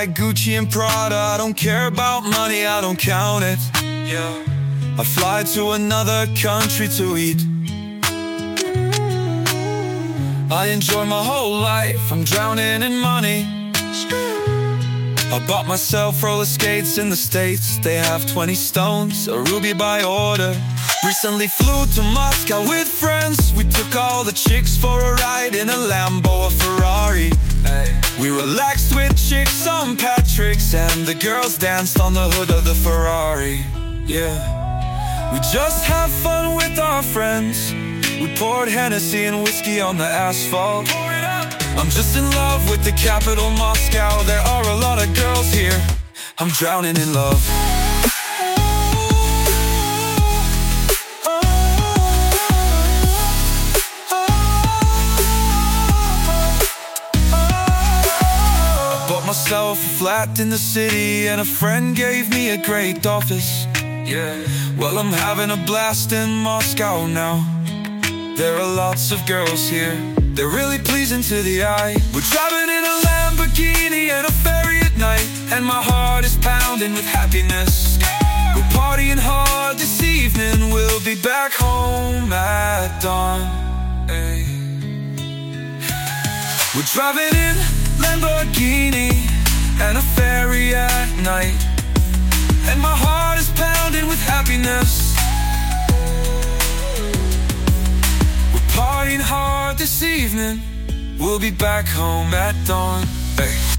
like Gucci and Prada. I don't care about money, I don't count it. Yeah, I fly to another country to eat. I enjoy my whole life, I'm drowning in money. I bought myself roller skates in the States. They have 20 stones, a ruby by order. Recently flew to Moscow with friends. We took all the chicks for a ride in a Lambo, a Ferrari. We relaxed with chicks, St. Patrick's, and the girls danced on the hood of the Ferrari. Yeah, we just have fun with our friends. We poured Hennessy and whiskey on the asphalt. I'm just in love with the capital, Moscow. There are a lot of girls here. I'm drowning in love. I bought myself a flat in the city, and a friend gave me a great office. Yeah, well, I'm having a blast in Moscow now. There are lots of girls here, they're really pleasing to the eye. We're driving in a Lamborghini and a ferry at night, and my heart is pounding with happiness. We're partying hard this evening, we'll be back home at dawn. Hey. We're driving in Lamborghini and a ferry at night, and my heart is pounding with happiness. Partying hard this evening, we'll be back home at dawn. Hey.